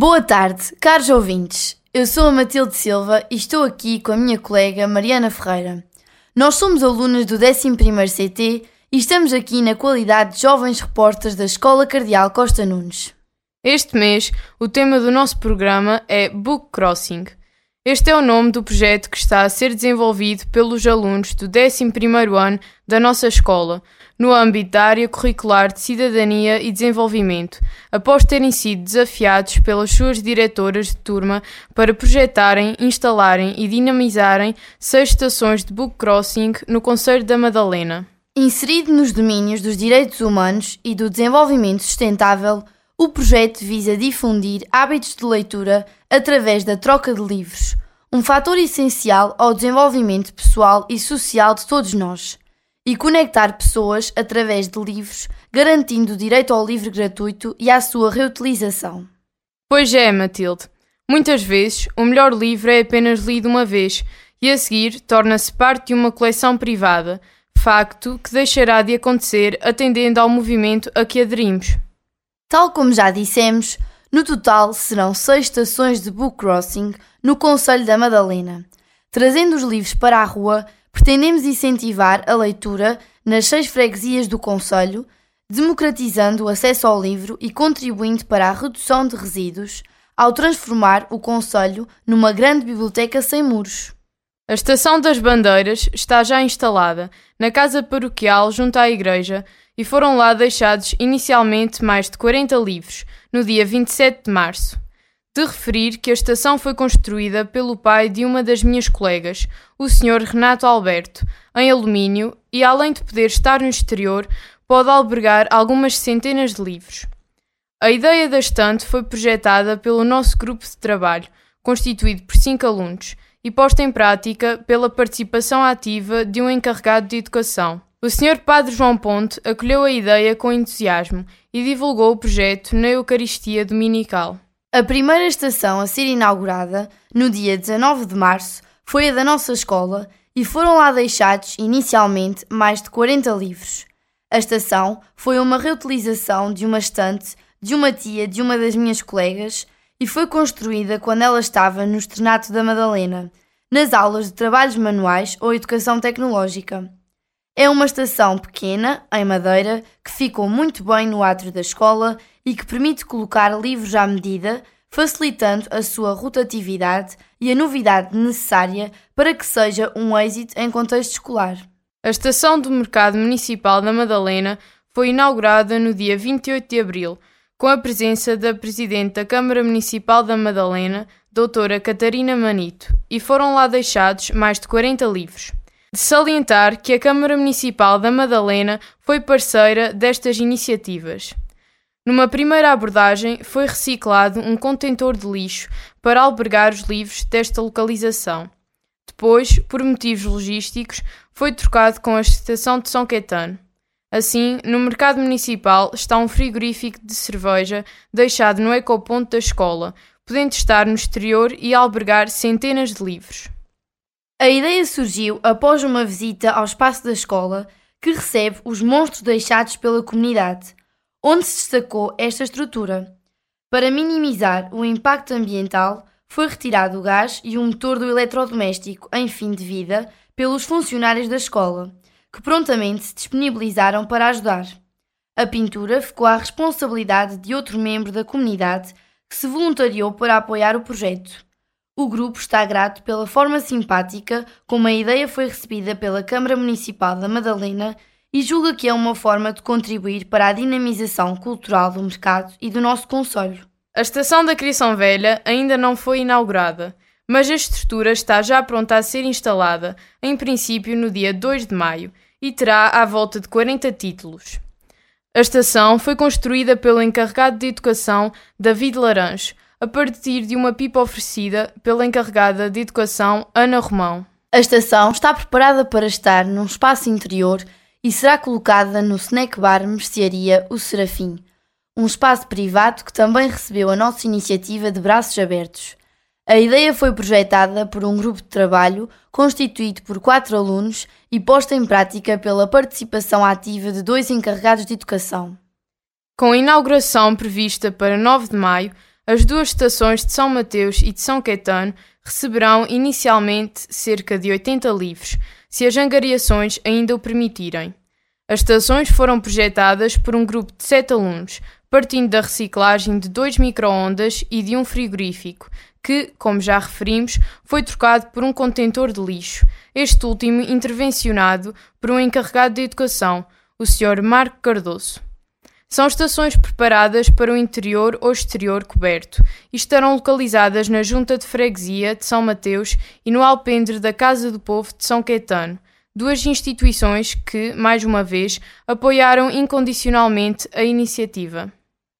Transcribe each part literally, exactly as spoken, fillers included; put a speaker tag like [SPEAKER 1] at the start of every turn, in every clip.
[SPEAKER 1] Boa tarde, caros ouvintes. Eu sou a Matilde Silva e estou aqui com a minha colega Mariana Ferreira. Nós somos alunas do décimo primeiro C T e estamos aqui na qualidade de jovens repórteres da Escola Cardeal Costa Nunes.
[SPEAKER 2] Este mês, o tema do nosso programa é Book Crossing. Este é o nome do projeto que está a ser desenvolvido pelos alunos do décimo primeiro ano da nossa escola, no âmbito da área curricular de Cidadania e Desenvolvimento, após terem sido desafiados pelas suas diretoras de turma para projetarem, instalarem e dinamizarem seis estações de Book Crossing no concelho da Madalena.
[SPEAKER 1] Inserido nos domínios dos direitos humanos e do desenvolvimento sustentável, o projeto visa difundir hábitos de leitura através da troca de livros, um fator essencial ao desenvolvimento pessoal e social de todos nós, e conectar pessoas através de livros, garantindo o direito ao livro gratuito e à sua reutilização.
[SPEAKER 2] Pois é, Matilde. Muitas vezes, o melhor livro é apenas lido uma vez e a seguir torna-se parte de uma coleção privada, facto que deixará de acontecer atendendo ao movimento a que aderimos.
[SPEAKER 1] Tal como já dissemos, no total serão seis estações de Book Crossing no concelho da Madalena. Trazendo os livros para a rua, pretendemos incentivar a leitura nas seis freguesias do concelho, democratizando o acesso ao livro e contribuindo para a redução de resíduos, ao transformar o concelho numa grande biblioteca sem muros.
[SPEAKER 2] A Estação das Bandeiras está já instalada na Casa Paroquial junto à igreja e foram lá deixados inicialmente mais de quarenta livros, no dia vinte e sete de março. De referir que a estação foi construída pelo pai de uma das minhas colegas, o senhor Renato Alberto, em alumínio e, além de poder estar no exterior, pode albergar algumas centenas de livros. A ideia da estante foi projetada pelo nosso grupo de trabalho, constituído por cinco alunos, e posta em prática pela participação ativa de um encarregado de educação. O senhor Padre João Ponte acolheu a ideia com entusiasmo e divulgou o projeto na Eucaristia Dominical.
[SPEAKER 1] A primeira estação a ser inaugurada, no dia dezanove de março, foi a da nossa escola e foram lá deixados inicialmente mais de quarenta livros. A estação foi uma reutilização de uma estante de uma tia de uma das minhas colegas e foi construída quando ela estava no Externato da Madalena, nas aulas de trabalhos manuais ou educação tecnológica. É uma estação pequena, em madeira, que ficou muito bem no átrio da escola e que permite colocar livros à medida, facilitando a sua rotatividade e a novidade necessária para que seja um êxito em contexto escolar.
[SPEAKER 2] A estação do Mercado Municipal da Madalena foi inaugurada no dia vinte e oito de abril, com a presença da Presidente da Câmara Municipal da Madalena, doutora Catarina Manito, e foram lá deixados mais de quarenta livros. De salientar que a Câmara Municipal da Madalena foi parceira destas iniciativas. Numa primeira abordagem, foi reciclado um contentor de lixo para albergar os livros desta localização. Depois, por motivos logísticos, foi trocado com a Estação de São Caetano. Assim, no mercado municipal está um frigorífico de cerveja deixado no ecoponto da escola, podendo estar no exterior e albergar centenas de livros.
[SPEAKER 1] A ideia surgiu após uma visita ao espaço da escola, que recebe os monstros deixados pela comunidade, onde se destacou esta estrutura. Para minimizar o impacto ambiental, foi retirado o gás e o motor do eletrodoméstico em fim de vida pelos funcionários da escola, que prontamente se disponibilizaram para ajudar. A pintura ficou à responsabilidade de outro membro da comunidade que se voluntariou para apoiar o projeto. O grupo está grato pela forma simpática como a ideia foi recebida pela Câmara Municipal da Madalena e julga que é uma forma de contribuir para a dinamização cultural do mercado e do nosso concelho.
[SPEAKER 2] A Estação da Criação Velha ainda não foi inaugurada, mas a estrutura está já pronta a ser instalada, em princípio no dia dois de maio, e terá à volta de quarenta títulos. A estação foi construída pelo encarregado de educação David Laranjo, a partir de uma pipa oferecida pela encarregada de educação Ana Romão.
[SPEAKER 1] A estação está preparada para estar num espaço interior e será colocada no snack bar Mercearia O Serafim, um espaço privado que também recebeu a nossa iniciativa de braços abertos. A ideia foi projetada por um grupo de trabalho constituído por quatro alunos e posta em prática pela participação ativa de dois encarregados de educação.
[SPEAKER 2] Com a inauguração prevista para nove de maio, As duas estações de São Mateus e de São Caetano receberão inicialmente cerca de oitenta livros, se as angariações ainda o permitirem. As estações foram projetadas por um grupo de sete alunos, partindo da reciclagem de dois micro-ondas e de um frigorífico, que, como já referimos, foi trocado por um contentor de lixo, este último intervencionado por um encarregado de educação, o senhor Marco Cardoso. São estações preparadas para o interior ou exterior coberto e estarão localizadas na Junta de Freguesia de São Mateus e no alpendre da Casa do Povo de São Caetano, duas instituições que, mais uma vez, apoiaram incondicionalmente a iniciativa.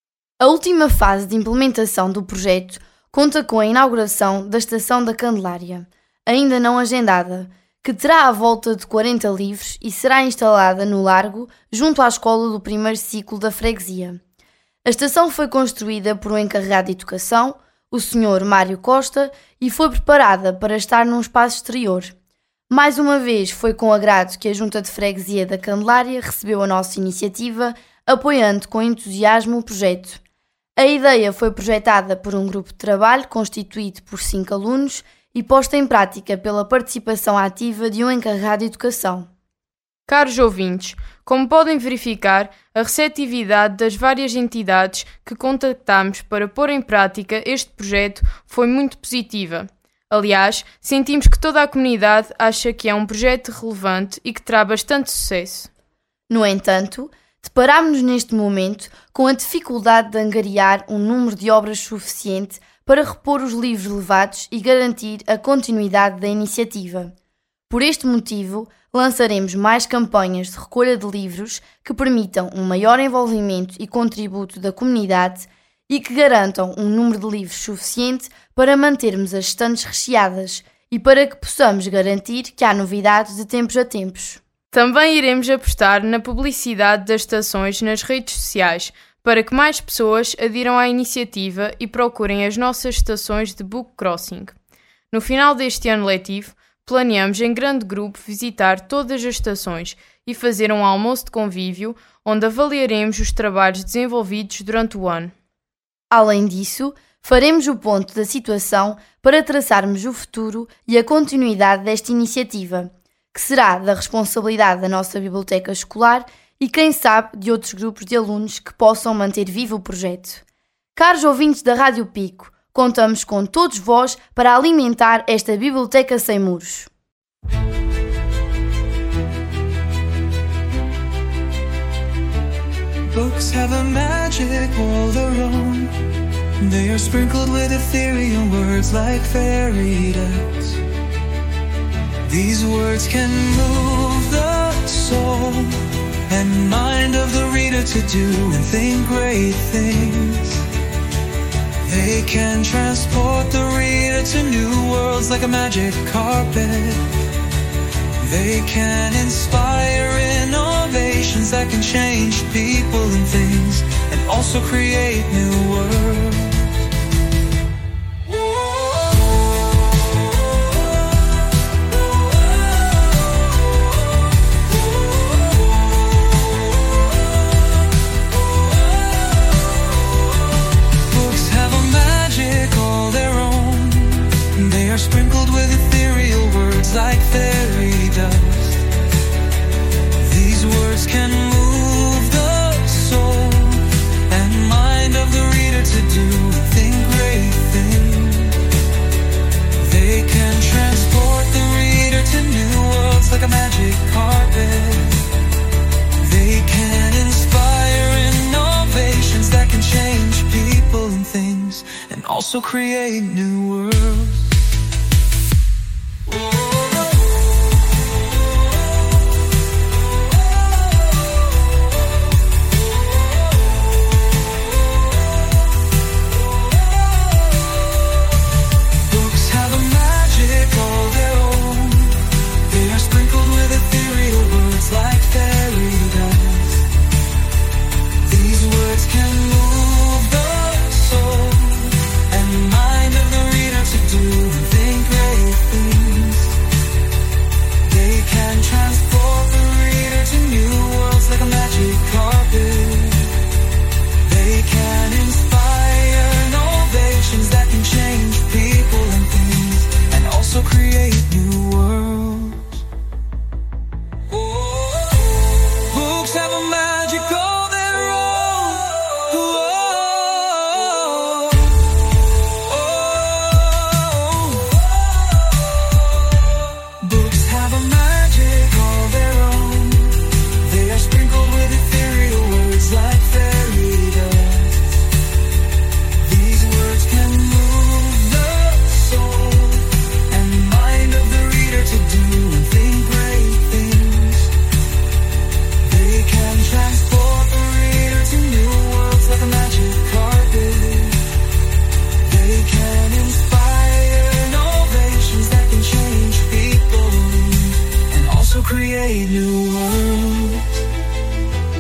[SPEAKER 1] A última fase de implementação do projeto conta com a inauguração da Estação da Candelária, ainda não agendada, que terá à volta de quarenta livros e será instalada no Largo, junto à escola do primeiro ciclo da freguesia. A estação foi construída por um encarregado de educação, o senhor Mário Costa, e foi preparada para estar num espaço exterior. Mais uma vez foi com agrado que a Junta de Freguesia da Candelária recebeu a nossa iniciativa, apoiando com entusiasmo o projeto. A ideia foi projetada por um grupo de trabalho constituído por cinco alunos e posta em prática pela participação ativa de um encarregado de educação.
[SPEAKER 2] Caros ouvintes, como podem verificar, a receptividade das várias entidades que contactámos para pôr em prática este projeto foi muito positiva. Aliás, sentimos que toda a comunidade acha que é um projeto relevante e que terá bastante sucesso.
[SPEAKER 1] No entanto, deparámos-nos neste momento com a dificuldade de angariar um número de obras suficiente para repor os livros levados e garantir a continuidade da iniciativa. Por este motivo, lançaremos mais campanhas de recolha de livros que permitam um maior envolvimento e contributo da comunidade e que garantam um número de livros suficiente para mantermos as estantes recheadas e para que possamos garantir que há novidades de tempos a tempos.
[SPEAKER 2] Também iremos apostar na publicidade das estações nas redes sociais para que mais pessoas adiram à iniciativa e procurem as nossas estações de book crossing. No final deste ano letivo, planeamos em grande grupo visitar todas as estações e fazer um almoço de convívio onde avaliaremos os trabalhos desenvolvidos durante o ano.
[SPEAKER 1] Além disso, faremos o ponto da situação para traçarmos o futuro e a continuidade desta iniciativa, que será da responsabilidade da nossa biblioteca escolar e, quem sabe, de outros grupos de alunos que possam manter vivo o projeto. Caros ouvintes da Rádio Pico, contamos com todos vós para alimentar esta biblioteca sem muros.
[SPEAKER 3] Books have a magic all their own. They are sprinkled with ethereal words like fairy tales. These words can move the soul and mind of the reader to do and think great things. They can transport the reader to new worlds like a magic carpet. They can inspire innovations that can change people and things and also create new worlds. Books have a magic all their own. They are sprinkled with ethereal words like fairy dust. These words can move the soul and mind of the reader to do and think great things. They can transport the reader to new worlds like a magic carpet. They can inspire innovations that can change people and things and also create new worlds. Do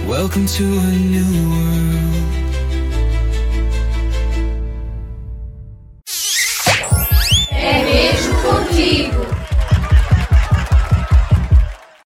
[SPEAKER 3] Welcome to a new world.